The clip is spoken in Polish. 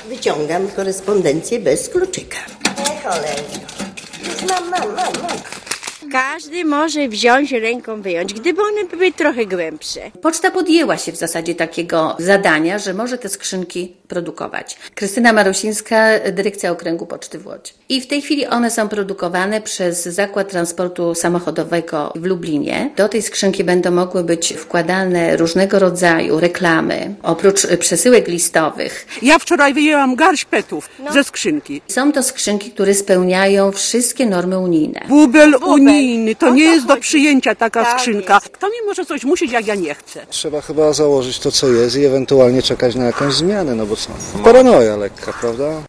Wyciągam korespondencję bez kluczyka. Cholerno. Mam. Każdy może wziąć ręką, wyjąć, gdyby one były trochę głębsze. Poczta podjęła się w zasadzie takiego zadania, że może te skrzynki produkować. Krystyna Marusińska, Dyrekcja Okręgu Poczty w Łodzi. I w tej chwili one są produkowane przez Zakład Transportu Samochodowego w Lublinie. Do tej skrzynki będą mogły być wkładane różnego rodzaju reklamy, oprócz przesyłek listowych. Ja wczoraj wyjęłam garść petów ze skrzynki. Są to skrzynki, które spełniają wszystkie normy unijne. Bubel unijny, to nie jest do przyjęcia taka skrzynka. Kto mi może coś musić, jak ja nie chcę? Trzeba chyba założyć to, co jest i ewentualnie czekać na jakąś zmianę, no bo co? Paranoja lekka, prawda?